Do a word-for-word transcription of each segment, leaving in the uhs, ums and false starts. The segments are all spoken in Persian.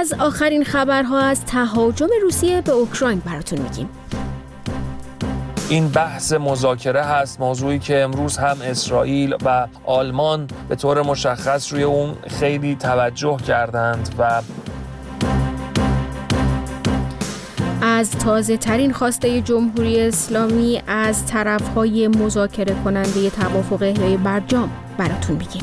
از آخرین خبرها از تهاجم روسیه به اوکراین براتون میگیم. این بحث مذاکره هست، موضوعی که امروز هم اسرائیل و آلمان به طور مشخص روی اون خیلی توجه کردند و از تازه ترین خواسته جمهوری اسلامی از طرف‌های مذاکره کننده توافق احیای برجام براتون میگیم.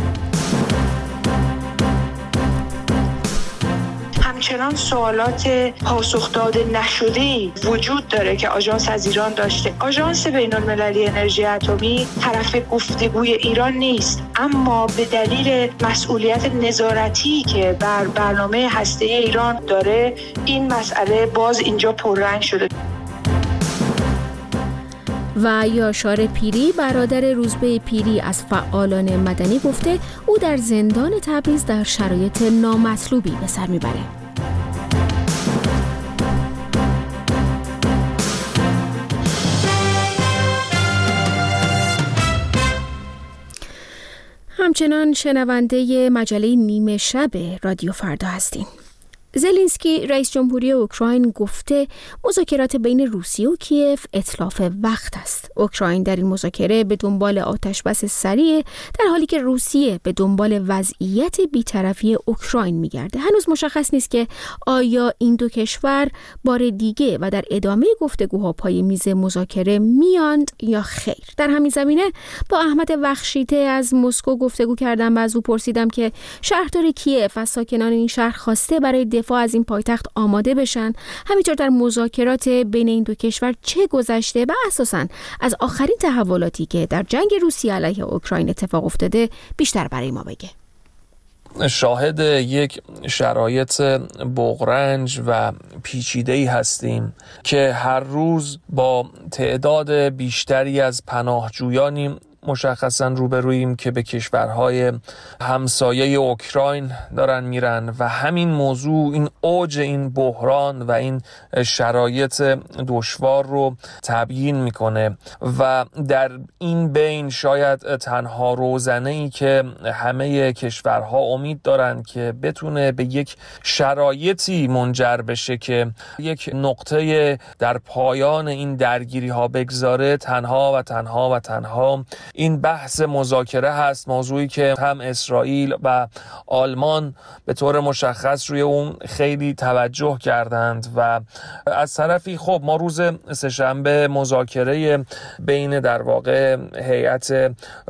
همچنان سوالات پاسخ داده نشده‌ای وجود داره که آژانس از ایران داشته. آژانس بین‌المللی انرژی اتمی طرف گفتگوی ایران نیست، اما به دلیل مسئولیت نظارتی که بر برنامه هسته‌ای ایران داره، این مسئله باز اینجا پررنگ شده. و یاشار پیری برادر روزبه پیری از فعالان مدنی گفته او در زندان تبریز در شرایط نامطلوبی به سر میبره. همچنان شنونده مجله نیمه شب رادیو فردا هستیم. زلنسکی رئیس جمهوری اوکراین گفته مذاکرات بین روسیه و کیف اتلاف وقت است. اوکراین در این مذاکره به دنبال آتشبس سریع، در حالی که روسیه به دنبال وضعیت بی‌طرفی اوکراین می‌گرده. هنوز مشخص نیست که آیا این دو کشور بار دیگه و در ادامه گفتگوها پای میز مذاکره میاند یا خیر. در همین زمینه با احمد وخشیته از مسکو گفتگو کردم و از او پرسیدم که شهردار کیف از ساکنان این شهر خواسته برای دفاع از این پایتخت آماده بشن، همینطور در مذاکرات بین این دو کشور چه گذشته و اساساً از آخرین تحولاتی که در جنگ روسیه علیه اوکراین اتفاق افتاده بیشتر برای ما بگه. شاهد یک شرایط بغرنج و پیچیده‌ای هستیم که هر روز با تعداد بیشتری از پناهجویانی مشخصا روبروییم که به کشورهای همسایه اوکراین دارن میرن و همین موضوع، این اوج این بحران و این شرایط دشوار رو تبیین میکنه و در این بین شاید تنها روزنه‌ای که همه کشورها امید دارن که بتونه به یک شرایطی منجر بشه که یک نقطه در پایان این درگیری ها بگذاره، تنها و تنها و تنها این بحث مذاکره هست، موضوعی که هم اسرائیل و آلمان به طور مشخص روی اون خیلی توجه کردند و از طرفی خب ما روز سه‌شنبه مذاکره بین در واقع هیئت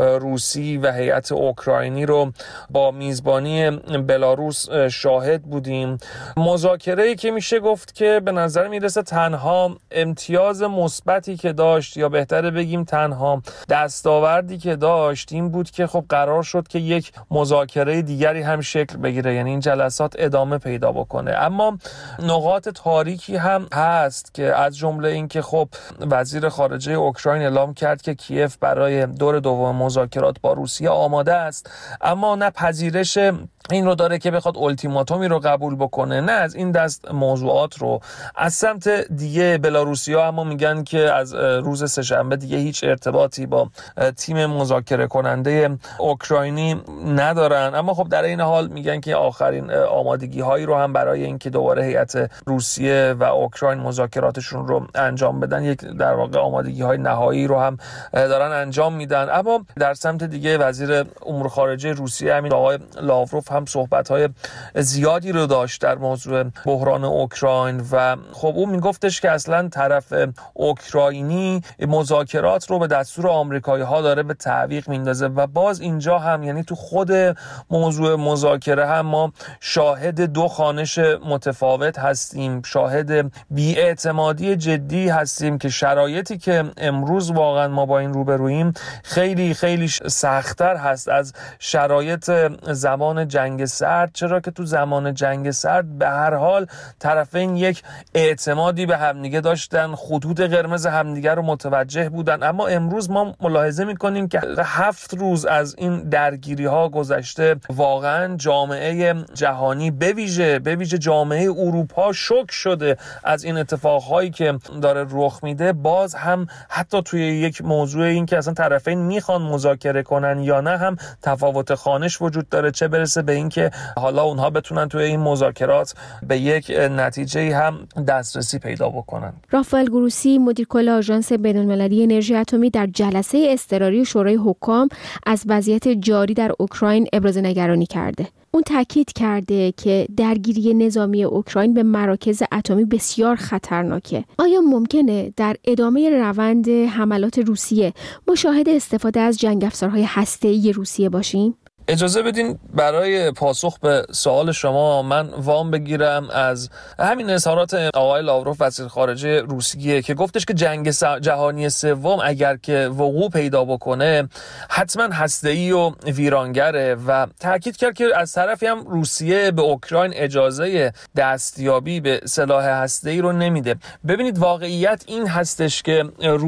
روسی و هیئت اوکراینی رو با میزبانی بلاروس شاهد بودیم. مذاکره‌ای که میشه گفت که به نظر میرسه تنها امتیاز مثبتی که داشت، یا بهتره بگیم تنها دستاورد که داشت این بود که خب قرار شد که یک مذاکره دیگری هم شکل بگیره، یعنی این جلسات ادامه پیدا بکنه. اما نقاط تاریکی هم هست که از جمله این که خب وزیر خارجه اوکراین اعلام کرد که کیف برای دور دوم مذاکرات با روسیه آماده است، اما نه پذیرش این رو داره که بخواد التیماتومی رو قبول بکنه، نه از این دست موضوعات رو. از سمت دیگه بلاروسیا اما میگن که از روز سه‌شنبه دیگه هیچ ارتباطی با تیم مذاکره کننده اوکراینی ندارن، اما خب در این حال میگن که آخرین آمادگی هایی رو هم برای اینکه دوباره هیئت روسیه و اوکراین مذاکراتشون رو انجام بدن، یک در واقع آمادگی های نهایی رو هم دارن انجام میدن. اما در سمت دیگه وزیر امور خارجه روسیه همین آقای لاوروف هم صحبت‌های زیادی رو داشت در موضوع بحران اوکراین و خب اون میگفتش که اصلا طرف اوکراینی مذاکرات رو به دستور آمریکایی‌ها داره به تعویق میندازه و باز اینجا هم یعنی تو خود موضوع مذاکره هم ما شاهد دو خوانش متفاوت هستیم، شاهد بی‌اعتمادی جدی هستیم که شرایطی که امروز واقعا ما با این روبروییم خیلی خیلی سخت‌تر هست از شرایط زمان جنگ جنگ سرد، چرا که تو زمان جنگ سرد به هر حال طرفین یک اعتمادی به همدیگه داشتن، خطوط قرمز همدیگه رو متوجه بودن، اما امروز ما ملاحظه میکنیم که هفت روز از این درگیری ها گذشته، واقعا جامعه جهانی به ویژه به ویژه جامعه اروپا شوک شده از این اتفاقهایی که داره رخ میده. باز هم حتی توی یک موضوع این که اصلا طرفین میخوان مذاکره کنن یا نه هم تفاوت خوانش وجود داره، چه برسه به این که حالا اونها بتونن توی این مذاکرات به یک نتیجه هم دسترسی پیدا بکنن. رافائل گروسی، مدیر کل آژانس بین‌المللی انرژی اتمی، در جلسه اضطراری شورای حکام از وضعیت جاری در اوکراین ابراز نگرانی کرده. اون تاکید کرده که درگیری نظامی اوکراین به مراکز اتمی بسیار خطرناکه. آیا ممکنه در ادامه روند حملات روسیه ما شاهد استفاده از جنگ افزارهای هسته‌ای روسیه باشیم؟ اجازه بدین برای پاسخ به سوال شما من وام بگیرم از همین اظهارات آقای لاوروف وزیر خارجه روسیه که گفتش که جنگ جهانی سوم اگر که وقوع پیدا بکنه حتما هسته‌ای و ویرانگره و تاکید کرد که از طرفی هم روسیه به اوکراین اجازه دستیابی به سلاح هسته‌ای رو نمیده. ببینید واقعیت این هستش که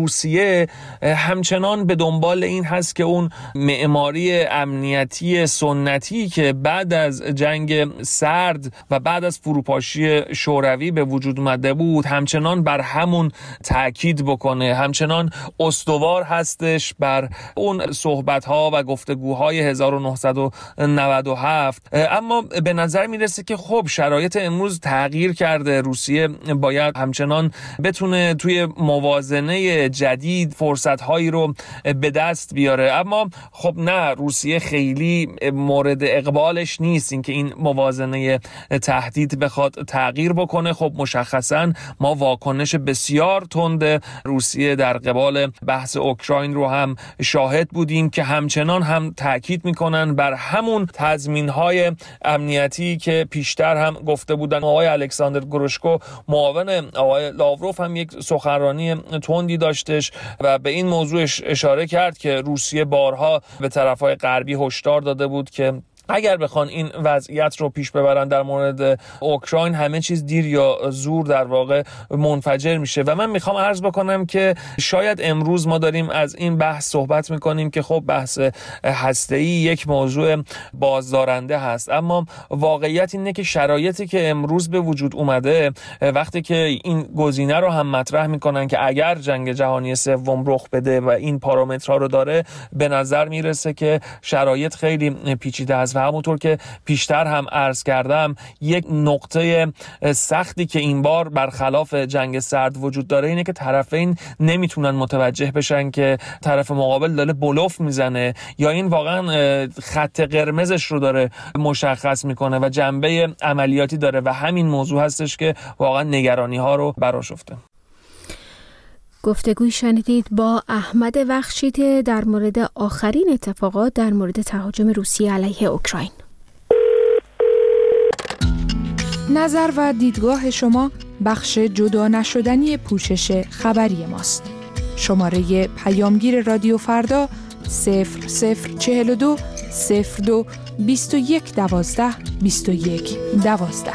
روسیه همچنان به دنبال این هست که اون معماری امنیتی سنتی که بعد از جنگ سرد و بعد از فروپاشی شوروی به وجود اومده بود همچنان بر همون تاکید بکنه، همچنان استوار هستش بر اون صحبت‌ها و گفتگوهای هزار و نهصد و نود و هفت. اما به نظر میرسه که خب شرایط امروز تغییر کرده، روسیه باید همچنان بتونه توی موازنه جدید فرصت‌هایی رو به دست بیاره. اما خب نه، روسیه خیلی مورد اقبالش نیست اینکه این موازنه تهدید بخواد تغییر بکنه. خب مشخصا ما واکنش بسیار تند روسیه در قبال بحث اوکراین رو هم شاهد بودیم که همچنان هم تاکید میکنن بر همون تضمین‌های امنیتی که پیشتر هم گفته بودن. آقای الکساندر گروشکو معاون آقای لاوروف هم یک سخنرانی تندی داشتش و به این موضوع اشاره کرد که روسیه بارها به طرف‌های غربی هشدار داده بود که اگر بخوان این وضعیت رو پیش ببرن در مورد اوکراین همه چیز دیر یا زور در واقع منفجر میشه. و من میخوام عرض بکنم که شاید امروز ما داریم از این بحث صحبت میکنیم که خب بحث هسته‌ای یک موضوع بازدارنده هست، اما واقعیت اینه که شرایطی که امروز به وجود اومده وقتی که این گزینه رو هم مطرح میکنن که اگر جنگ جهانی سوم رخ بده و این پارامترها رو داره، به نظر میرسه که شرایط خیلی پیچیده است. و همونطور که پیشتر هم عرض کردم یک نقطه سختی که این بار برخلاف جنگ سرد وجود داره اینه که طرفین نمیتونن متوجه بشن که طرف مقابل داره بلوف میزنه یا این واقعا خط قرمزش رو داره مشخص میکنه و جنبه عملیاتی داره و همین موضوع هستش که واقعا نگرانی ها رو برآشفته. گفتگوی شنیدید با احمد وخشیده در مورد آخرین اتفاقات در مورد تهاجم روسیه علیه اوکراین. نظر و دیدگاه شما بخش جدا نشدنی پوشش خبری ماست. شماره پیامگیر رادیو فردا صفر صفر چهل و دو صفر دو بیست و یک دوازده بیست و یک دوازده.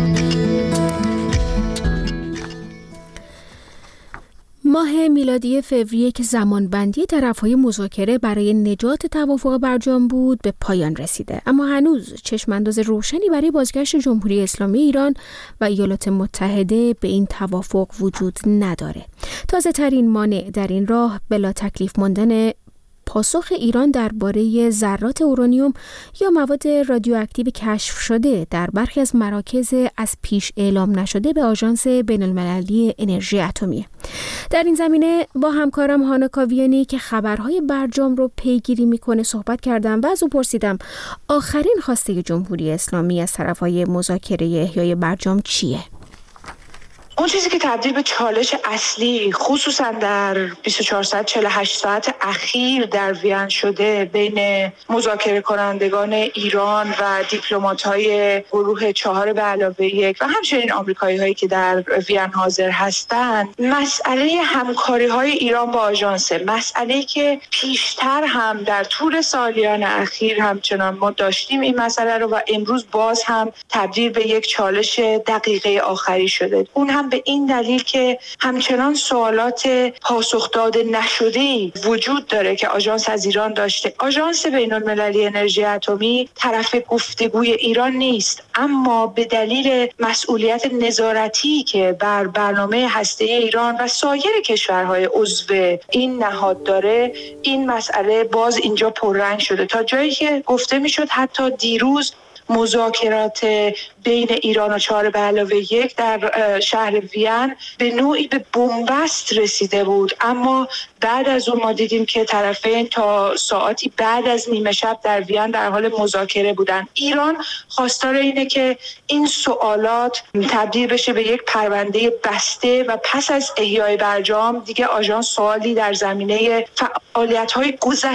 ماه میلادی فوریه که زمانبندی طرف‌های مذاکره برای نجات توافق برجام بود به پایان رسیده، اما هنوز چشم‌انداز روشنی برای بازگشت جمهوری اسلامی ایران و ایالات متحده به این توافق وجود نداره. تازه ترین مانع در این راه بلا تکلیف ماندن پاسخ ایران درباره ذرات اورانیوم یا مواد رادیواکتیو کشف شده در برخی از مراکز از پیش اعلام نشده به آژانس بین‌المللی انرژی اتمی. در این زمینه با همکارم هانا کاویانی که خبرهای برجام رو پیگیری میکنه صحبت کردم و از او پرسیدم آخرین خواسته جمهوری اسلامی از طرفهای مذاکره احیای برجام چیه؟ اون چیزی که تبدیل به چالش اصلی خصوصا در بیست و چهار ساعت چهل و هشت ساعت اخیر در وین شده بین مذاکره کنندگان ایران و دیپلمات‌های گروه چهار به علاوه یک و همچنین آمریکایی‌هایی که در وین حاضر هستند، مسئله همکاری‌های ایران با آژانس، مسئله‌ای که پیشتر هم در طول سالیان اخیر همچنان ما داشتیم این مسئله رو و امروز باز هم تبدیل به یک چالش دقیقه آخری شده. اون هم هم به این دلیل که همچنان سوالات پاسخ داده نشده‌ای وجود داره که آژانس از ایران داشته. آژانس بین‌المللی انرژی اتمی طرف گفتگوی ایران نیست، اما به دلیل مسئولیت نظارتی که بر برنامه هسته‌ای ایران و سایر کشورهای عضو این نهاد داره، این مسئله باز اینجا پررنگ شده، تا جایی که گفته میشد حتی دیروز مذاکرات بین ایران و چهار به علاوه یک در شهر وین به نوعی به بنبست رسیده بود، اما بعد از اون ما دیدیم که طرفین تا ساعتی بعد از نیمه شب در وین در حال مذاکره بودن. ایران خواستار اینه که این سوالات تبدیل بشه به یک پرونده بسته و پس از احیای برجام دیگه آژانس سوالی در زمینه فعالیت‌های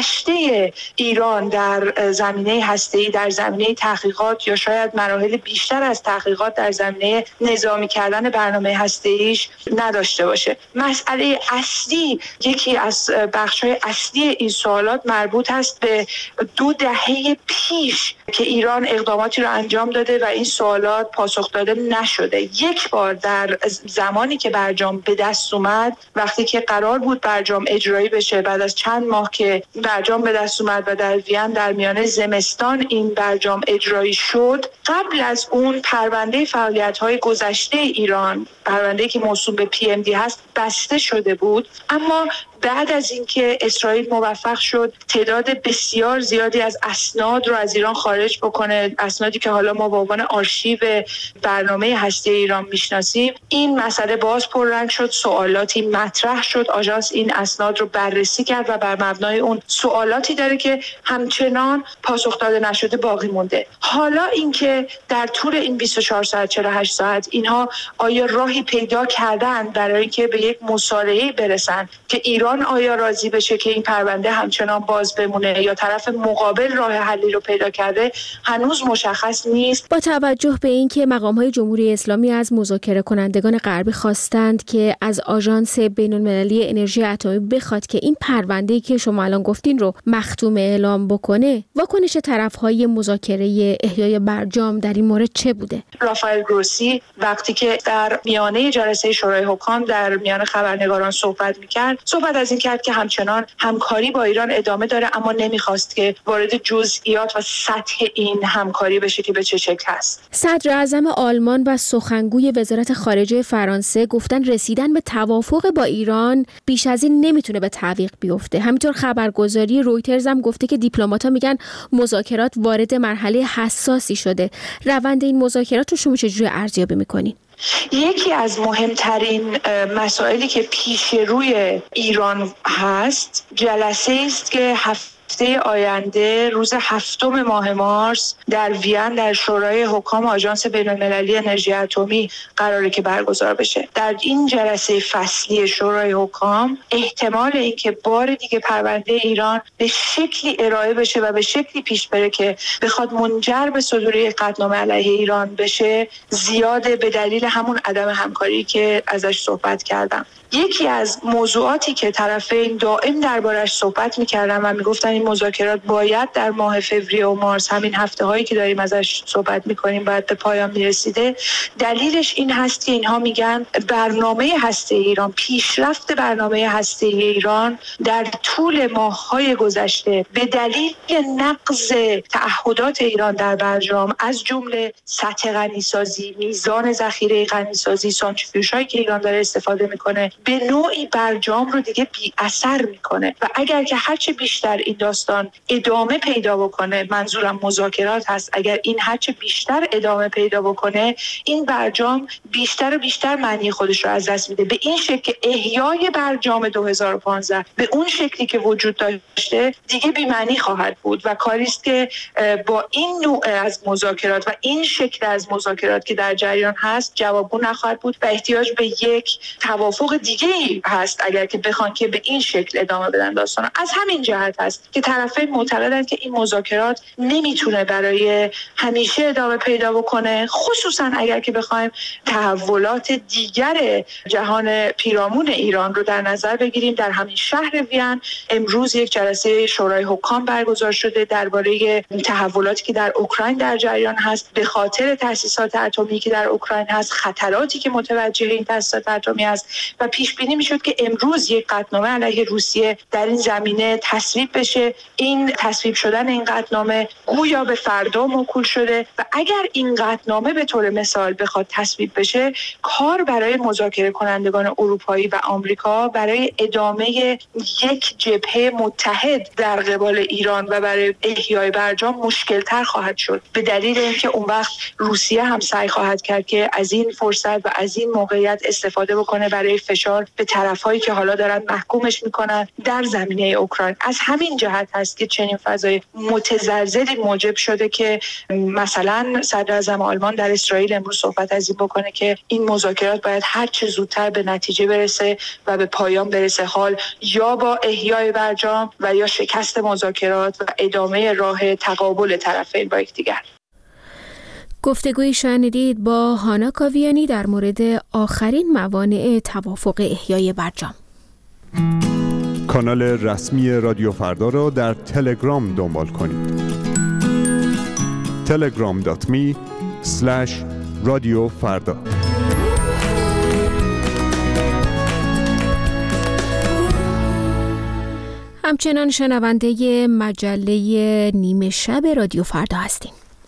گذشته ایران در زمینه هسته‌ای، در زمینه تحقیقات یا شاید مراحل بیشتر از تحقیقات در زمینه نظامی کردن برنامه هسته‌ایش نداشته باشه. مسئله اصلی، یکی از بخش‌های اصلی این سوالات مربوط است به دو دهه پیش که ایران اقداماتی را انجام داده و این سوالات پاسخ داده نشده. یک بار در زمانی که برجام به دست اومد، وقتی که قرار بود برجام اجرایی بشه، بعد از چند ماه که برجام به دست اومد و در وین در میانه زمستان این برجام اجرایی شد، قبل از اون پرونده فعالیت‌های گذشته ایران، پرونده‌ای که موسوم به پی ام دی هست، بسته شده بود. اما بعد از اینکه اسرائیل موفق شد تعداد بسیار زیادی از اسناد رو از ایران خارج بکنه، اسنادی که حالا ما به عنوان آرشیو برنامه هسته‌ای ایران میشناسیم، این مسئله باز پررنگ شد، سوالاتی مطرح شد. آژانس این اسناد رو بررسی کرد و بر مبنای اون سوالاتی داره که همچنان پاسخ داده نشده باقی مونده. حالا اینکه در طول این بیست و چهار ساعت چهل و هشت ساعت اینها آیا راهی پیدا کردن برای اینکه به یک مصالحه‌ای برسن که ایران آیا راضی بشه که این پرونده همچنان باز بمونه یا طرف مقابل راه حلی رو پیدا کرده، هنوز مشخص نیست. با توجه به اینکه مقام‌های جمهوری اسلامی از مذاکره کنندگان غربی خواستند که از آژانس بین‌المللی انرژی اتمی بخواد که این پرونده‌ای که شما الان گفتین رو مختوم اعلام بکنه، واکنش طرف‌های مذاکره احیای برجام در این مورد چه بوده؟ رافائل گروسی وقتی که در میانه جلسه شورای حکام در میان خبرنگاران صحبت می‌کرد، صحبت از این کرد که همچنان همکاری با ایران ادامه داره، اما نمیخواست که وارد جزئیات و سطح این همکاری بشه که به چه شکل هست. صدر اعظم آلمان و سخنگوی وزارت خارجه فرانسه گفتن رسیدن به توافق با ایران بیش از این نمیتونه به تعویق بیفته. همینطور خبرگزاری رویترز هم گفته که دیپلمات‌ها میگن مذاکرات وارد مرحله حساسی شده. روند این مذاکرات رو شما چجوری ارزیابی می‌کنید؟ یکی از مهمترین مسائلی که پیش روی ایران هست جلسه است که هفته آینده روز هفتم ماه مارس در وین در شورای حکام آژانس بین‌المللی انرژی اتمی قراره که برگزار بشه. در این جلسه فصلی شورای حکام احتمال اینکه بار دیگه پرونده ایران به شکلی ارائه بشه و به شکلی پیش بره که بخواد منجر به صدور یک قطعنامه علیه ایران بشه زیاده، به دلیل همون عدم همکاری که ازش صحبت کردم. یکی از موضوعاتی که طرفین دائم دربارش صحبت می‌کردن و میگفتن این مذاکرات باید در ماه فوریه و مارس، همین هفته هایی که داریم ازش صحبت می‌کنیم، باید به پایان می‌رسیده، دلیلش این هست که اینها میگن برنامه هسته‌ای ایران، پیشرفت برنامه هسته‌ای ایران در طول ماه‌های گذشته به دلیل نقض تعهدات ایران در برجام، از جمله سطح غنیسازی، میزان ذخیره غنیسازی، سانتریفیوژهایی که ایران داره استفاده می‌کنه، به نوعی برجام رو دیگه بی اثر میکنه و اگر که هرچه بیشتر این داستان ادامه پیدا بکنه، منظورم مذاکرات هست، اگر این هرچه بیشتر ادامه پیدا بکنه، این برجام بیشتر و بیشتر معنی خودش رو از دست میده. به این شکل که احیای برجام دو هزار و پانزده به اون شکلی که وجود داشته دیگه بی معنی خواهد بود و کاری است که با این نوع از مذاکرات و این شکل از مذاکرات که در جریان هست جوابگو نخواهد بود و احتیاج به یک توافق دیگه‌ای هست اگر که بخوان که به این شکل ادامه بدن داستان. از همین جهت هست که طرفین معتقدند که این مذاکرات نمیتونه برای همیشه ادامه پیدا بکنه، خصوصا اگر که بخوایم تحولات دیگر جهان پیرامون ایران رو در نظر بگیریم. در همین شهر وین امروز یک جلسه شورای حکام برگزار شده درباره تحولاتی که در اوکراین در جریان هست به خاطر تأسیسات اتمی که در اوکراین هست، خطراتی که متوجه این تأسیسات اتمی هست و پیش بینی میشد که امروز یک قطعنامه علیه روسیه در این زمینه تصویب بشه. این تصویب شدن این قطعنامه گویا به فردا موکول شده و اگر این قطعنامه به طور مثال بخواد تصویب بشه، کار برای مذاکره کنندگان اروپایی و آمریکا برای ادامه یک جبهه متحد در قبال ایران و برای احیای برجام مشکل‌تر خواهد شد، به دلیل اینکه اون وقت روسیه هم سعی خواهد کرد که از این فرصت و از این موقعیت استفاده بکنه برای فشار به طرف‌هایی که حالا دارن محکومش میکنن در زمینه اوکراین. از همین جهت هست که چنین فضای متزلزلی موجب شده که مثلا صدر اعظم آلمان در اسرائیل امروز صحبت از این بکنه که این مذاکرات باید هر چه زودتر به نتیجه برسه و به پایان برسه، حال یا با احیای برجام و یا شکست مذاکرات و ادامه راه تقابل طرفین با یکدیگر. گفتگوی شنیدید با هانا کاویانی در مورد آخرین موانع توافق احیای برجام. کانال رسمی رادیو فردا را در تلگرام دنبال کنید. تلگرام دات می اسلش رادیو فردا. همچنان شنونده مجله نیمه شب رادیو فردا هستیم.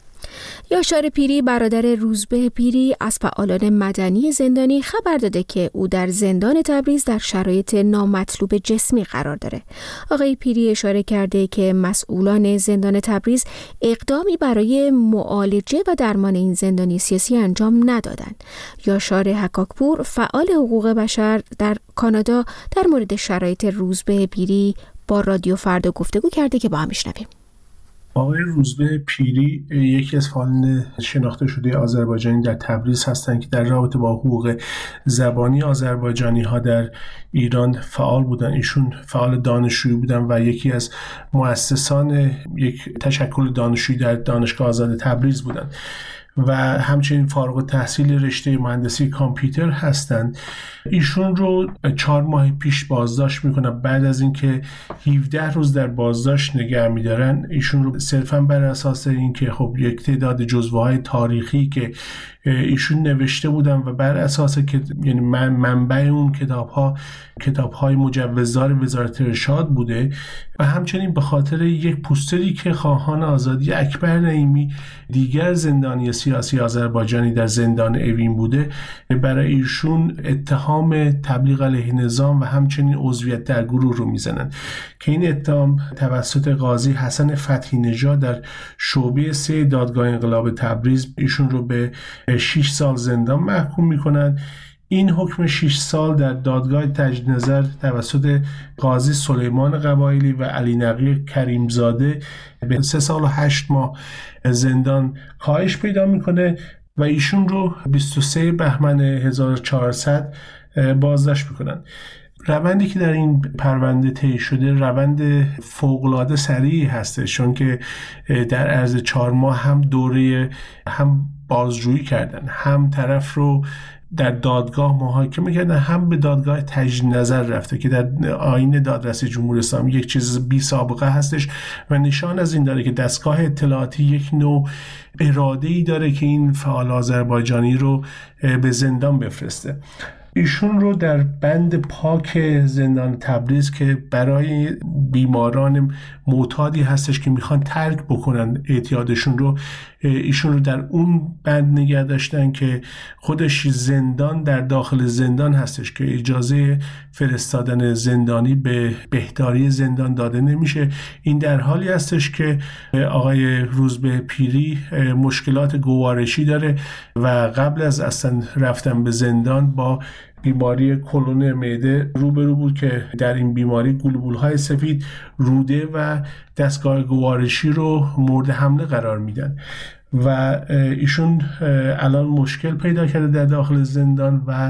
یاشار پیری برادر روزبه پیری از فعالان مدنی زندانی خبر داده که او در زندان تبریز در شرایط نامطلوب جسمی قرار داره. آقای پیری اشاره کرده که مسئولان زندان تبریز اقدامی برای معالجه و درمان این زندانی سیاسی انجام ندادند. یاشار حکاکپور فعال حقوق بشر در کانادا در مورد شرایط روزبه پیری با رادیو فردا گفتگو کرده که با هم بشنویم. آقای روزبه پیری یکی از فعالان شناخته شده آذربایجانی در تبریز هستند که در رابطه با حقوق زبانی آذربایجانی ها در ایران فعال بودن. ایشون فعال دانشجویی بودن و یکی از مؤسسان یک تشکل دانشجویی در دانشگاه آزاد تبریز بودن و همچنین فارغ التحصیل رشته مهندسی کامپیوتر هستند. ایشون رو چهار ماه پیش بازداشت میکنن. بعد از اینکه هفده روز در بازداشت نگه میدارن ایشون رو صرفا بر اساس اینکه خب یک تعداد جزوه‌های تاریخی که ایشون نوشته بودن و بر اساس که یعنی منبع اون کتاب‌ها کتاب‌های مجوزدار وزارت ارشاد بوده و همچنین به خاطر یک پوستری که خواهان آزادی اکبر نعیمی دیگر زندانی سیاسی آذربایجانی در زندان اوین بوده، برای ایشون اتهام تبلیغ علیه نظام و همچنین عضویت در گروه رو میزنن که این اتهام توسط قاضی حسن فتحی نژاد در شعبه سه دادگاه انقلاب تبریز ایشون رو به شش سال زندان محکوم میکنن. این حکم شش سال در دادگاه تجدید نظر توسط قاضی سلیمان قبایلی و علی نقی کریمزاده به سه سال و هشت ماه زندان کاهش پیدا میکنه و ایشون رو بیست و سه بهمن هزار و چهارصد بازداشت میکنن. روندی که در این پرونده طی شده روند فوق‌العاده سریعی هست، چون که در عرض چهار ماه هم دوره هم بازجویی کردن، هم طرف رو در دادگاه محاکمه کردن، هم به دادگاه تجدید نظر رفته که در آیین دادرسی جمهوری اسلامی یک چیز بی سابقه هستش و نشان از این داره که دستگاه اطلاعاتی یک نوع اراده‌ای داره که این فعال آذربایجانی رو به زندان بفرسته. ایشون رو در بند پاک زندان تبریز که برای بیماران معتادی هستش که میخوان ترک بکنن اعتیادشون رو، ایشون رو در اون بند نگه داشتن که خودش زندان در داخل زندان هستش که اجازه فرستادن زندانی به بهداری زندان داده نمیشه. این در حالی هستش که آقای روزبه پیری مشکلات گوارشی داره و قبل از اصلا رفتن به زندان با بیماری کلون معده روبرو بود که در این بیماری گلبول‌های سفید روده و دستگاه گوارشی رو مورد حمله قرار میدن و ایشون الان مشکل پیدا کرده در داخل زندان و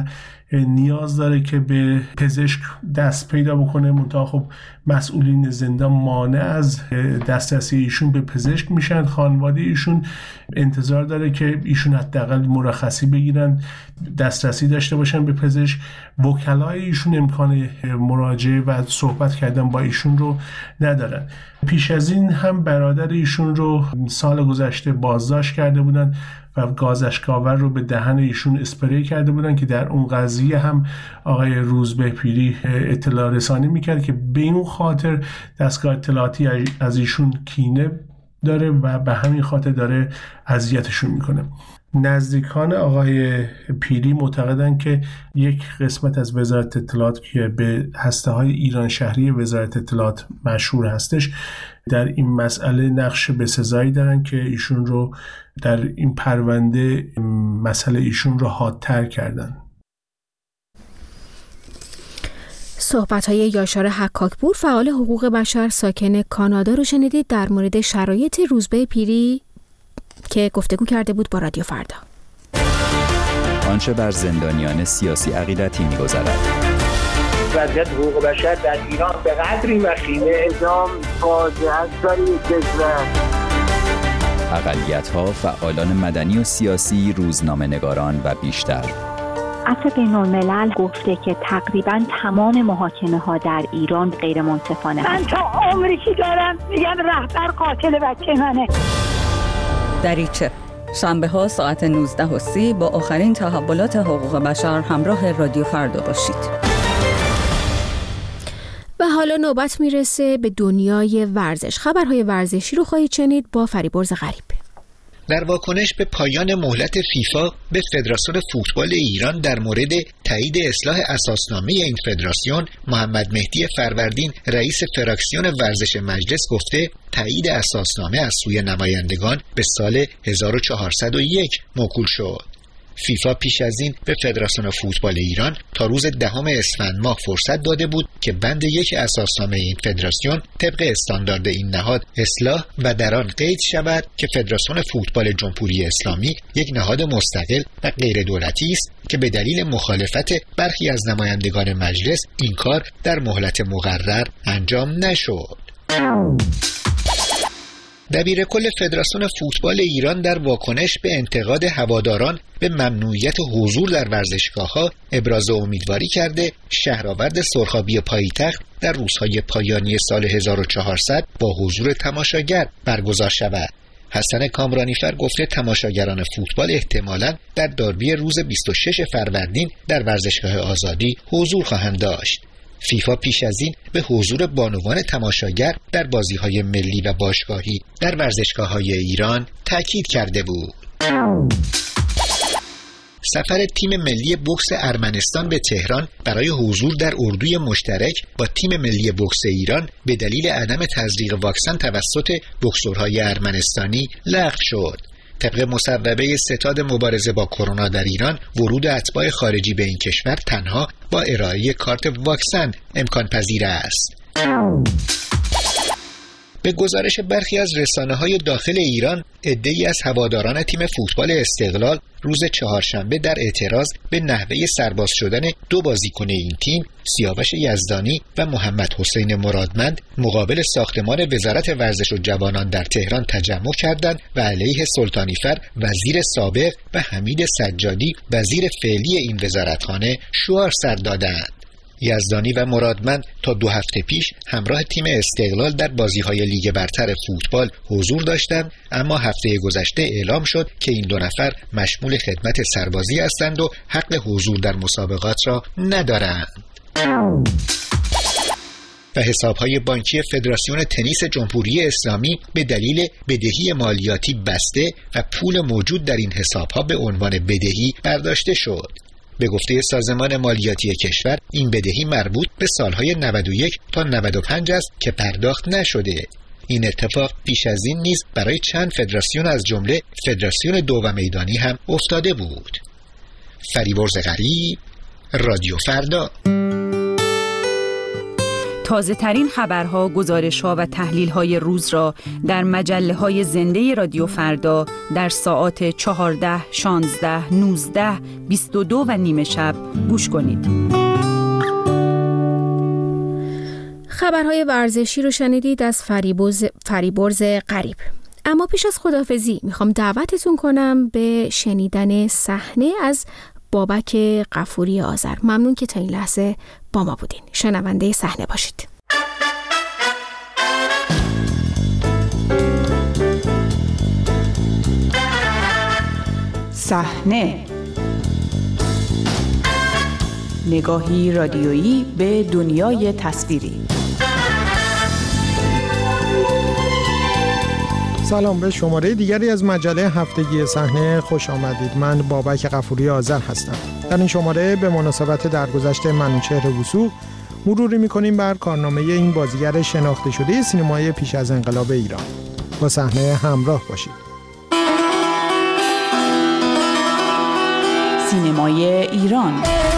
نیاز داره که به پزشک دست پیدا بکنه، منتها خب مسئولین زندان مانع از دسترسی ایشون به پزشک میشن. خانواده ایشون انتظار داره که ایشون حداقل مرخصی بگیرن، دسترسی داشته باشن به پزشک. وکلای ایشون امکان مراجعه و صحبت کردن با ایشون رو ندارن. پیش از این هم برادر ایشون رو سال گذشته بازداشت کرده بودن و گاز اشک‌آور رو به دهن ایشون اسپری کرده بودن که در اون قضیه هم آقای روزبه پیری اطلاع رسانی میکرد که به این خاطر دستگاه اطلاعاتی از ایشون کینه داره و به همین خاطر داره اذیتشون میکنه. نزدیکان آقای پیری معتقدن که یک قسمت از وزارت اطلاعات که به هسته‌های ایران شهری وزارت اطلاعات مشهور هستش در این مسئله نقش بسزایی دارن که ایشون رو در این پرونده مسئله ایشون رو حادتر کردن. صحبت‌های یاشار حکاکپور فعال حقوق بشر ساکن کانادا رو شنیدید در مورد شرایط روزبه پیری که گفتگو کرده بود با رادیو فردا. آنچه بر زندانیان سیاسی عقیدتی می‌گذرد. وضعیت حقوق بشر در ایران به قدری وخیمه، اعدام فاجعه است در یک کشور. اقلیت‌ها، فعالان مدنی و سیاسی، روزنامه‌نگاران و بیشتر. عفو بین‌الملل گفته که تقریباً تمام محاکمه‌ها در ایران غیر منصفانه. من تا عمری که دارم میگم رهبر قاتل بچه منه. دریچه شنبه ها ساعت نوزده و سی با آخرین تحولات حقوق بشر همراه رادیو فردا باشید. و حالا نوبت میرسه به دنیای ورزش. خبرهای ورزشی رو خواهید شنید با فریبرز غریب. در واکنش به پایان مهلت فیفا به فدراسیون فوتبال ایران در مورد تایید اصلاح اساسنامه این فدراسیون، محمد مهدی فروردین رئیس فراکسیون ورزش مجلس گفته تایید اساسنامه از سوی نمایندگان به سال هزار و چهارصد و یک موکول شد. فیفا پیش از این به فدراسیون فوتبال ایران تا روز دهم اسفند ماه فرصت داده بود که بند یک اساسنامه این فدراسیون طبق استاندارد این نهاد اصلاح و در آن قید شود که فدراسیون فوتبال جمهوری اسلامی یک نهاد مستقل و غیر دولتی است که به دلیل مخالفت برخی از نمایندگان مجلس این کار در مهلت مقرر انجام نشد. دبیرکل فدراسیون فوتبال ایران در واکنش به انتقاد هواداران به ممنوعیت حضور در ورزشگاه‌ها ابراز امیدواری کرده شهرآورد سرخابی پایتخت در روزهای پایانی سال هزار و چهارصد با حضور تماشاگر برگزار شود. حسن کامرانیفر گفته تماشاگران فوتبال احتمالاً در داربی روز بیست و شش فروردین در ورزشگاه آزادی حضور خواهند داشت. فیفا پیش از این به حضور بانوان تماشاگر در بازی‌های ملی و باشگاهی در ورزشگاه‌های ایران تاکید کرده بود. سفر تیم ملی بوکس ارمنستان به تهران برای حضور در اردوی مشترک با تیم ملی بوکس ایران به دلیل عدم تزریق واکسن توسط بوکسورهای ارمنستانی لغو شد. طبق مصوبه ستاد مبارزه با کرونا در ایران، ورود اتباع خارجی به این کشور تنها با ارائه کارت واکسن امکان پذیر است. به گزارش برخی از رسانه‌های داخل ایران، عده‌ای از هواداران تیم فوتبال استقلال روز چهارشنبه در اعتراض به نحوه سرباز شدن دو بازیکن این تیم، سیاوش یزدانی و محمد حسین مرادمند، مقابل ساختمان وزارت ورزش و جوانان در تهران تجمع کردند و علیه سلطانیفر وزیر سابق و حمید سجادی وزیر فعلی این وزارتخانه شعار سر دادند. یزدانی و مرادمند تا دو هفته پیش همراه تیم استقلال در بازی‌های لیگ برتر فوتبال حضور داشتند، اما هفته گذشته اعلام شد که این دو نفر مشمول خدمت سربازی هستند و حق حضور در مسابقات را ندارند. و حساب‌های بانکی فدراسیون تنیس جمهوری اسلامی به دلیل بدهی مالیاتی بسته و پول موجود در این حساب‌ها به عنوان بدهی برداشته شد. به گفته سازمان مالیاتی کشور، این بدهی مربوط به سالهای نود و یک تا نود و پنج است که پرداخت نشده. این اتفاق پیش از این نیز برای چند فدراسیون از جمله فدراسیون دو و میدانی هم افتاده بود. فریبرز غریب، رادیو فردا. تازه ترین خبرها، گزارش‌ها و تحلیل‌های روز را در مجله‌های زنده رادیو فردا در ساعات چهارده، شانزده، نوزده، بیست و دو و نیمه شب گوش کنید. خبرهای ورزشی رو شنیدید از فریبرز فریبرز غریب. اما پیش از خداحافظی میخوام دعوتتون کنم به شنیدن صحنه از بابک غفوری آذر. ممنون که تا این لحظه با ما بودین. شنونده صحنه باشید. صحنه، نگاهی رادیویی به دنیای تصویری. سلام، به شماره دیگری از مجله هفتگی صحنه خوش آمدید. من بابک غفوری آذر هستم. در این شماره به مناسبت درگذشت منوچهر وثوق مروری می‌کنیم بر کارنامه این بازیگر شناخته شده سینمای پیش از انقلاب ایران. با صحنه همراه باشید. سینمای ایران.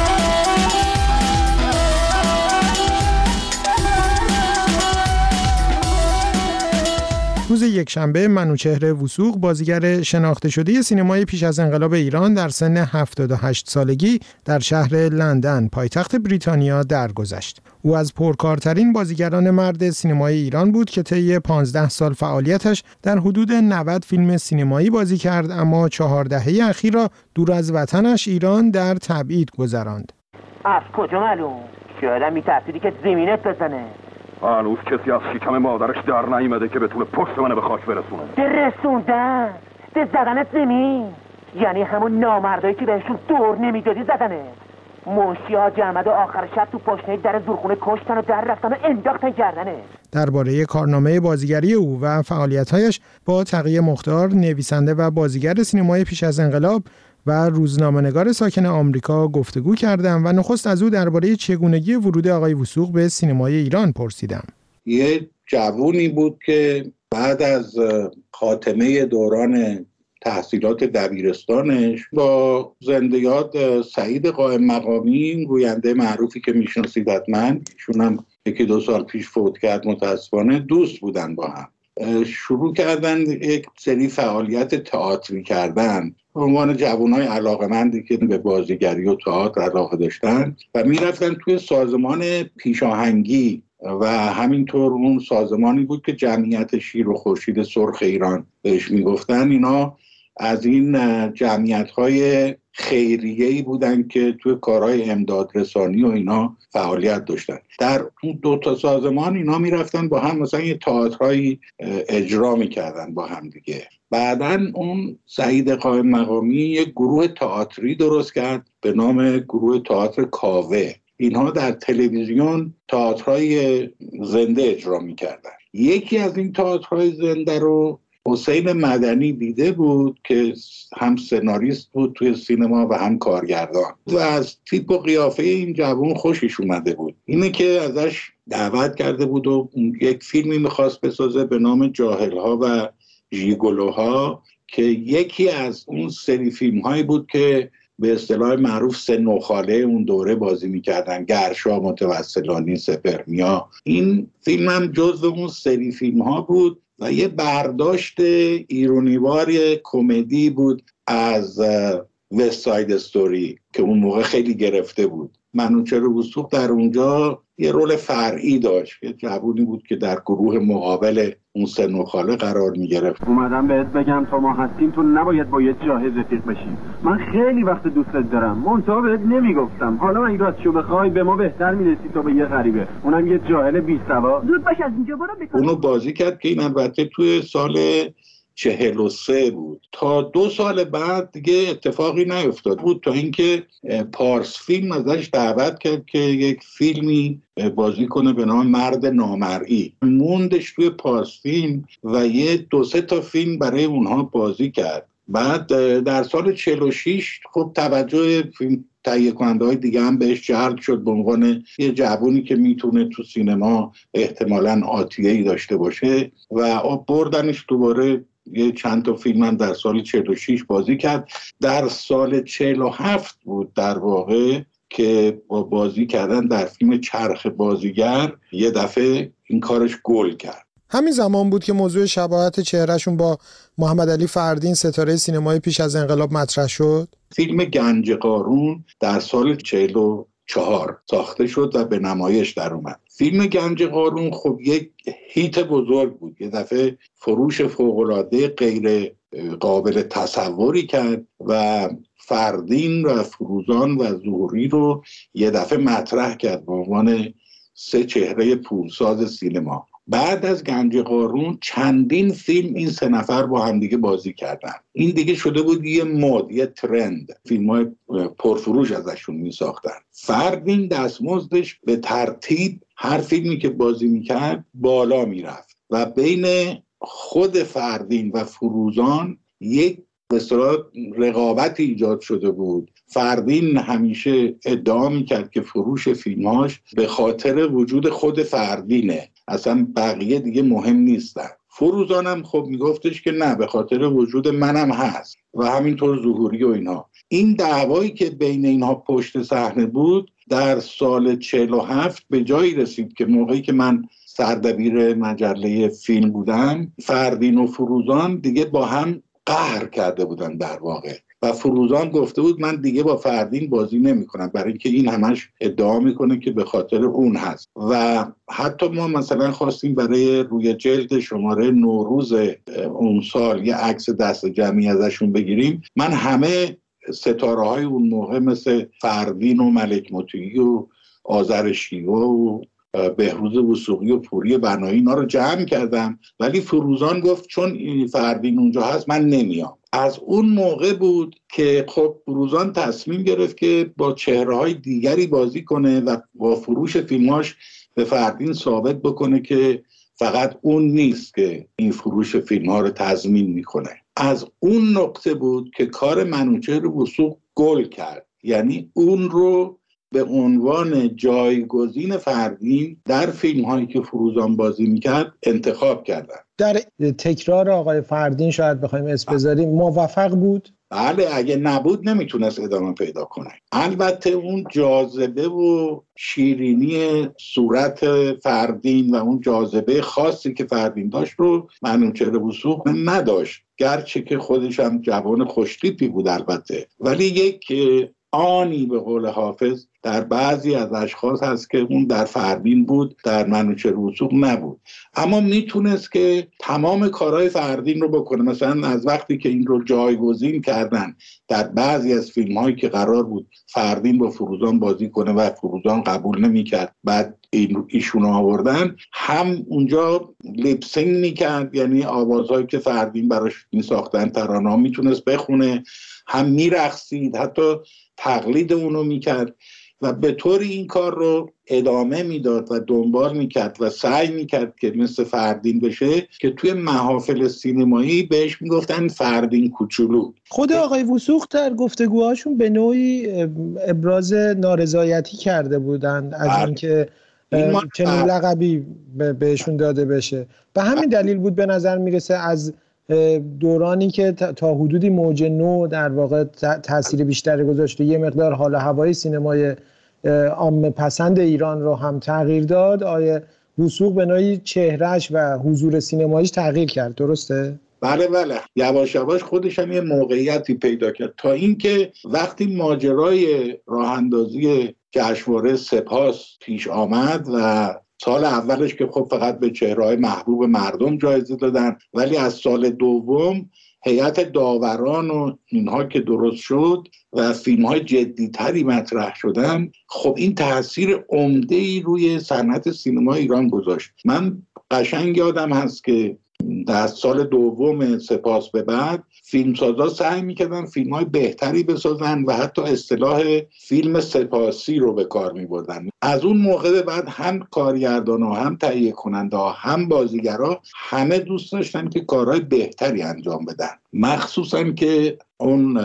روز یکشنبه منوچهر وثوق، بازیگر شناخته شده سینمای پیش از انقلاب ایران، در سن هفتاد و هشت سالگی در شهر لندن پایتخت بریتانیا درگذشت. او از پرکارترین بازیگران مرد سینمای ایران بود که طی پانزده سال فعالیتش در حدود نود فیلم سینمایی بازی کرد، اما چهار دهه اخیر را دور از وطنش ایران در تبعید گذراند. از کجا معلوم؟ شاید هم می‌ترسیدی که زمینت بزنه. هنوز کسی از شکم مادرش در نیامده که بتونه پشت منو به خاک برسونه. ده رسوندن، ده زدنت زمین. یعنی همون نامردایی که بهشون دور نمیدادی زدنه. منشی حاجی احمد آخر شب تو پاشنه در زورخونه کشتن و در رفتن و انداختن گردنه. درباره کارنامه بازیگری او و فعالیت‌هایش با تقی مختار، نویسنده و بازیگر سینمای پیش از انقلاب و روزنامه‌نگار ساکن آمریکا گفتگو کردم و نخست از او درباره چگونگی ورود آقای وثوق به سینمای ایران پرسیدم. یه جوونی بود که بعد از خاتمه دوران تحصیلات دبیرستانش با زنده یاد سعید قائم مقامی، گوینده معروفی که میشناسید حتما، ایشون هم یکی دو سال پیش فوت کرد متاسفانه، دوست بودن با هم. شروع کردن یک سری فعالیت تئاتری کردن به عنوان جوانای علاقه‌مندی که به بازیگری و تئاتر علاقه داشتن و میرفتن توی سازمان پیشاهنگی و همینطور اون سازمانی بود که جمعیت شیر و خورشید سرخ ایران بهش میگفتن. اینا از این جمعیت‌های خیریه‌ای بودن که توی کارهای امدادرسانی و اینا فعالیت داشتن. در اون دو تا سازمان اینا میرفتن با هم مثلا یه تئاترایی اجرا میکردن با هم دیگه. بعداً اون سعید قائم مقامی یک گروه تئاتری درست کرد به نام گروه تئاتر کاوه. اینها در تلویزیون تئاترهای زنده اجرا میکردن. یکی از این تئاترهای زنده رو حسین مدنی دیده بود که هم سناریست بود توی سینما و هم کارگردان و از تیپ و قیافه این جوان خوشش اومده بود. اینه که ازش دعوت کرده بود و یک فیلمی میخواست بسازه به نام جاهل‌ها و ژیگولوها که یکی از اون سری فیلم‌هایی بود که به اصطلاح معروف سه نوخاله اون دوره بازی میکردن، گرشا، متوسلانی، سپرمیا. این فیلم هم جزو اون سری فیلم‌ها بود و یه برداشت ایرونیوار کمدی بود از وست ساید استوری که اون موقع خیلی گرفته بود. منوچهر وثوق در اونجا یه رول فرعی داشت، یه جوونی بود که در گروه مقابل اون سه نوخاله قرار میگرفت. اومدم بهت بگم تا ما هستیم تو نباید با یه جاهل رفیق بشیم. من خیلی وقت دوستت دارم، منتها بهت نمیگفتم. حالا اگه راستشو بخوای به ما بهتر میرسی تا به یه غریبه، اونم یه جاهل بی سواد. زود باش از اینجا برو بکن. اونو بازی کرد که این البته توی سال چهل و سه بود. تا دو سال بعد دیگه اتفاقی نیفتاد بود تا اینکه پارس فیلم ازش دعوت کرد که یک فیلمی بازی کنه به نام مرد نامرئی. موندش توی پارس فیلم و یه دو سه تا فیلم برای اونها بازی کرد. بعد در سال چهل و شش خب توجه فیلم تهیه کننده های دیگه هم بهش جلب شد به عنوان یه جوونی که میتونه تو سینما احتمالاً آتیه‌ای داشته باشه و بردنش دوباره یه چند تا فیلم هم در سال چهل و شش بازی کرد. در سال چهل و هفت بود در واقع که با بازی کردن در فیلم چرخ بازیگر یه دفعه این کارش گل کرد. همین زمان بود که موضوع شباهت چهرهشون با محمد علی فردین ستاره سینمای پیش از انقلاب مطرح شد. فیلم گنج قارون در سال چهل و چهار ساخته شد و به نمایش در اومد. فیلم گنج قارون خب یک هیت بزرگ بود، یه دفعه فروش فوق‌العاده غیر قابل تصوری کرد و فردین و فروزان و ظهوری رو یه دفعه مطرح کرد به عنوان سه چهره پولساز سینما. بعد از گنج قارون چندین فیلم این سه نفر با هم دیگه بازی کردن. این دیگه شده بود یه مد، یه ترند، فیلم‌های پرفروش ازشون می ساختن. فردین دستمزدش به ترتیب هر فیلمی که بازی میکرد بالا میرفت و بین خود فردین و فروزان یک به اصطلاح رقابت ایجاد شده بود. فردین همیشه ادعا میکرد که فروش فیلماش به خاطر وجود خود فردینه، اصلا بقیه دیگه مهم نیستن. فروزان هم خب میگفتش که نه، به خاطر وجود منم هست و همینطور ظهوری و اینها. این دعوایی که بین اینها پشت صحنه بود در سال چهل و هفت به جایی رسید که موقعی که من سردبیر مجله فیلم بودم، فردین و فروزان دیگه با هم قهر کرده بودن در واقع و فروزان گفته بود من دیگه با فردین بازی نمی کنم، برای اینکه این همش ادعا میکنه که به خاطر اون هست. و حتی ما مثلا خواستیم برای روی جلد شماره نوروز اون سال یه عکس دست جمعی ازشون بگیریم. من همه ستاره های اون موقع مثل فردین و ملک مطیعی و آذر شیوا و بهروز وثوقی و پوری بنایی اینا رو جمع کردم، ولی فروزان گفت چون فردین اونجا هست من نمیام. از اون موقع بود که خب فروزان تصمیم گرفت که با چهره‌های دیگری بازی کنه و با فروش فیلماش به فردین ثابت بکنه که فقط اون نیست که این فروش فیلم‌ها رو تضمین میکنه. از اون نقطه بود که کار منوچهر وثوق گل کرد، یعنی اون رو به عنوان جایگزین فردین در فیلم هایی که فروزان بازی میکرد انتخاب کردن. در تکرار آقای فردین شاید بخوایم اسم بذاریم موفق بود؟ بله، اگه نبود نمیتونست ادامه پیدا کنه. البته اون جاذبه و شیرینی صورت فردین و اون جاذبه خاصی که فردین داشت رو منوچهر وثوق نداشت، گرچه که خودش هم جوان خوشتیپی بود البته، ولی یک آنی به قول حافظ در بعضی از اشخاص هست که اون در فردین بود، در منوچهر وثوق نبود. اما میتونست که تمام کارهای فردین رو بکنه. مثلا از وقتی که این رو جایگزین کردن در بعضی از فیلم هایی که قرار بود فردین با فروزان بازی کنه و فروزان قبول نمیکرد، بعد این ایشون آوردن، هم اونجا لیپسینگ میکرد، یعنی آوازهایی که فردین براش میساختن ترانه میتونست بخونه، هم میرقصید، حتی تقلید اونو میکرد و به طوری این کار رو ادامه میداد و دنبال میکرد و سعی میکرد که مثل فردین بشه که توی محافل سینمایی بهش میگفتن فردین کوچولو. خود آقای وثوق در گفتگوهاشون به نوعی ابراز نارضایتی کرده بودن از اینکه چنین لقبی بهشون داده بشه. به همین دلیل بود به نظر میرسه از دورانی که تا حدودی موج نو در واقع تأثیر بیشتری گذاشته، یه مقدار حال و هوای سینمای عامه پسند ایران رو هم تغییر داد، آیه وثوق به نوعی چهرهش و حضور سینماییش تغییر کرد، درسته؟ بله بله، یواش یواش خودش هم یه موقعیتی پیدا کرد، تا اینکه وقتی ماجرای راه اندازی جشنواره سپاس پیش آمد و سال اولش که خب فقط به چهره‌های محبوب مردم جایزه دادن، ولی از سال دوم هیئت داوران و اینها که درست شد و فیلم‌های جدی‌تری مطرح شدن، خب این تاثیر عمده‌ای روی صنعت سینما ایران گذاشت. من قشنگ یادم هست که در سال دوم سپاس به بعد فیلمسازا سعی می‌کردن فیلم‌های بهتری بسازن و حتی اصطلاح فیلم سپاسی رو به کار می‌بردن. از اون موقع به بعد هم کارگردان‌ها، هم تهیه کننده‌ها، هم بازیگرا همه دوست داشتن که کارهای بهتری انجام بدن، مخصوصاً که اون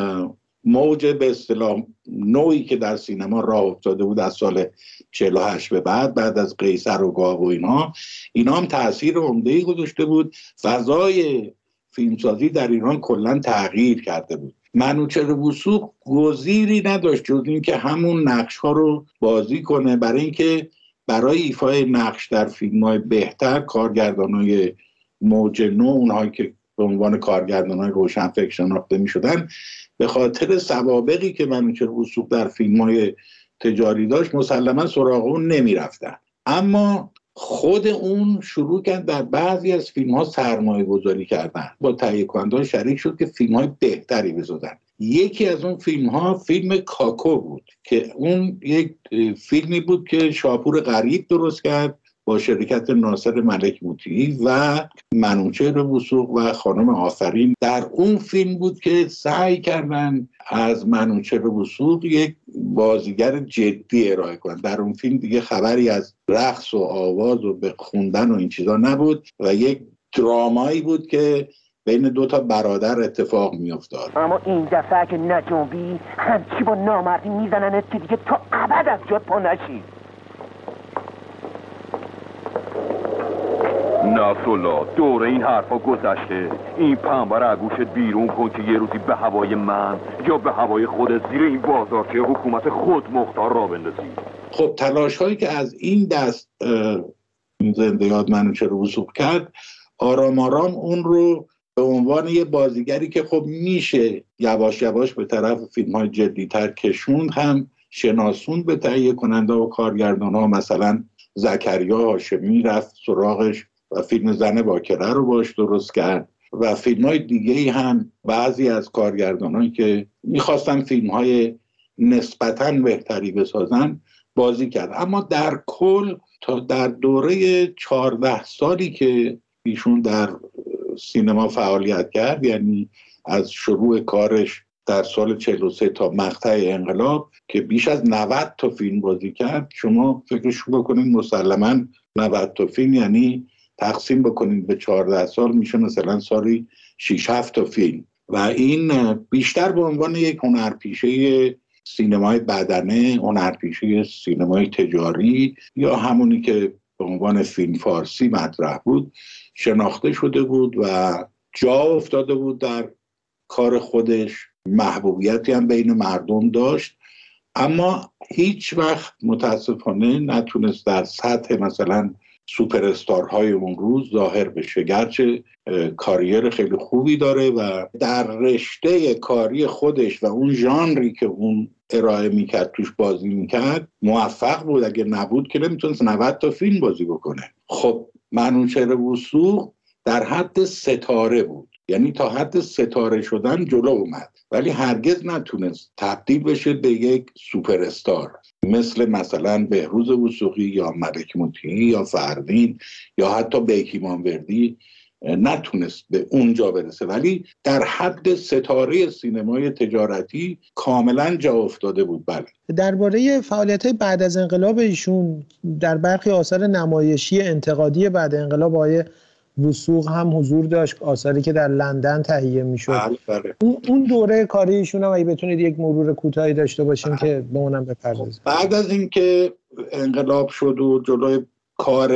موج به اصطلاح نوعی که در سینما راه افتاده بود از سال چهل و هشت به بعد، بعد از قیصر و گاو و اینها اینا هم تأثیر عمده‌ای گذاشته بود. فضای فیلمسازی در ایران کلاً تغییر کرده بود. منوچهر وثوق گزیری نداشت جز این که همون نقش ها رو بازی کنه، برای اینکه برای ایفای نقش در فیلم های بهتر کارگردان های موج نو، اونهایی که به عنوان کارگردان های روشنفکر شناخته می شدن، به خاطر سوابقی که منوچهر وثوق در فیلم های تجاری داشت مسلما سراغ اون نمی رفتن. اما خود اون شروع کرد در بعضی از فیلم ها سرمایه گذاری کردن، با تهیه کنندگان شریک شد که فیلم های بهتری بسازن. یکی از اون فیلم ها فیلم کاکو بود که اون یک فیلمی بود که شاپور غریب درست کرد با شرکت ناصر ملک موطیی و منوچهر وثوق و خانم آفرین. در اون فیلم بود که سعی کردن از منوچهر وثوق یک بازیگر جدی ارائه کنن. در اون فیلم دیگه خبری از رقص و آواز و به خوندن و این چیزا نبود و یک درامایی بود که بین دو تا برادر اتفاق می افتاد. اما این دفعه که نجنبی همچی با نامردی میزننت که دیگه تا ابد از جات پا نشی. نصرالله، دوره این حرفا گذشته. این پنبه را گوشت بیرون کن که یه روزی به هوای من یا به هوای خودت زیر این بازارچه حکومت خود مختار را بندازی. خب تلاش هایی که از این دست زنده یاد منوچهر وثوق کرد، آرام آرام اون رو به عنوان یه بازیگری که خب میشه یواش یواش به طرف فیلم های جدی‌تر کشوند هم شناسوند به تهیه کننده و کارگردان ها. مثلا زکریا هاشمی رفت سراغش و فیلم زن باکره رو باش درست کرد و فیلم های دیگه هم بعضی از کارگردانایی که میخواستن فیلم های نسبتاً بهتری بسازن بازی کرد. اما در کل تا در دوره چهارده سالی که ایشون در سینما فعالیت کرد، یعنی از شروع کارش در سال چهل و سه تا مقطع انقلاب که بیش از نود تا فیلم بازی کرد، شما فکرش بکنید مسلماً نود تا فیلم یعنی تقسیم بکنید به چهارده سال میشه مثلا سالی شش هفت تا فیلم و این بیشتر به عنوان یک هنرپیشه سینمای بدنه، هنرپیشه سینمای تجاری یا همونی که به عنوان فیلم فارسی مطرح بود شناخته شده بود و جا افتاده بود در کار خودش. محبوبیتی هم بین مردم داشت اما هیچ وقت متاسفانه نتونست در سطح مثلا سوپر استارهای اون روز ظاهر بشه، گرچه کاریر خیلی خوبی داره و در رشته کاری خودش و اون ژانری که اون ارائه میکرد توش بازی میکرد موفق بود. اگه نبود که نمیتونست نود تا فیلم بازی بکنه. خب منوچهر وثوق در حد ستاره بود، یعنی تا حد ستاره شدن جلو اومد ولی هرگز نتونست تبدیل بشه به یک سوپر استار مثل مثلا بهروز وثوقی یا ملک موطیی یا فروین یا حتی بیکی مانوردی. نتونست به اونجا برسه ولی در حد ستاره سینمای تجارتی کاملا جا افتاده بود. بله. درباره فعالیت‌های بعد از انقلاب ایشون در برخی آثار نمایشی انتقادی بعد انقلاب آقای وثوق هم حضور داشت، آثاری که در لندن تهیه میشد. بله بله. اون دوره کاری ایشون هم اگه بتونید یک مرور کوتاهی داشته باشیم بله. که به اونم بپردازیم. بعد از اینکه انقلاب شد و جلوی کار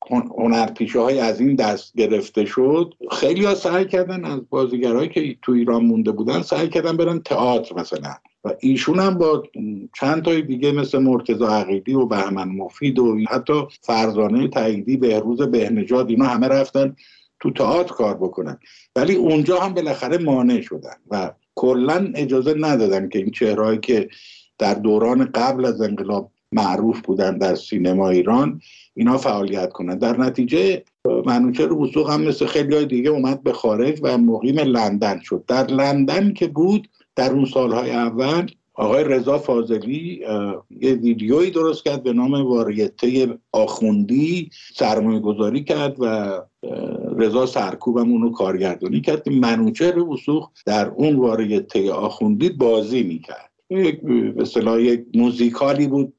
هنرپیشه های از این دست گرفته شد، خیلی ها سعی کردن از بازیگرهایی که تو ایران مونده بودن سعی کردن برن تئاتر مثلا و ایشون هم با چند تای دیگه مثل مرتضی عقیلی و بهمن مفید و حتی فرزانه تاییدی، بهروز بهنژاد، اینا همه رفتن تو تئاتر کار بکنن ولی اونجا هم بالاخره مانع شدن و کلا اجازه ندادن که این چهرهایی که در دوران قبل از انقلاب معروف بودن در سینما ایران اینا فعالیت کنن. در نتیجه منوچهر وثوق هم مثل خیلی های دیگه اومد به خارج و مقیم لندن شد. در لندن که بود در اون سالهای اول آقای رضا فاضلی یه ویدیویی درست کرد به نام واریته آخوندی، سرمایه گذاری کرد و رضا سرکوب هم اونو کارگردانی کرد که منوچهر وثوق در اون واریته آخوندی بازی میکرد. یک به اصطلاح یک موزیکالی بود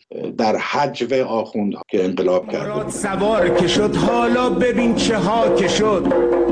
در حجو آخوند که انقلاب کرد. سوار که شد حالا ببین چه ها که شد،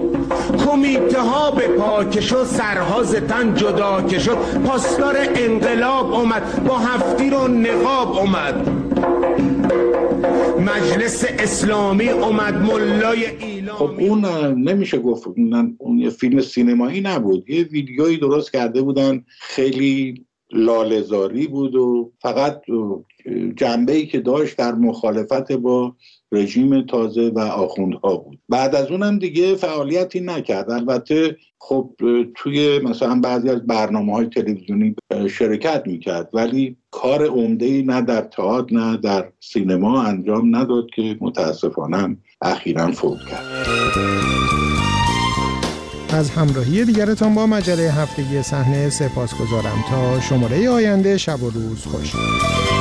کمیته ها به پا که شد، سرها ز تن جدا که شد، پاسدار انقلاب اومد با هفتیر و نقاب اومد. مجلس اسلامی اومد ملای ایلام. خب اون نمیشه گفت اون یه فیلم سینمایی نبود، یه ویدیویی درست کرده بودن، خیلی لاله‌زاری بود و فقط جنبه‌ای که داشت در مخالفت با رژیم تازه و آخوندها بود. بعد از اونم دیگه فعالیتی نکرد. البته خب توی مثلا بعضی از برنامه‌های تلویزیونی شرکت میکرد، ولی کار عمده‌ای نه در تئاتر نه در سینما انجام نداد که متاسفانه اخیراً فوت کرد. از همراهی دیگرتان با مجله هفتگی صحنه سپاسگزارم. تا شماره آینده، شب و روز خوش.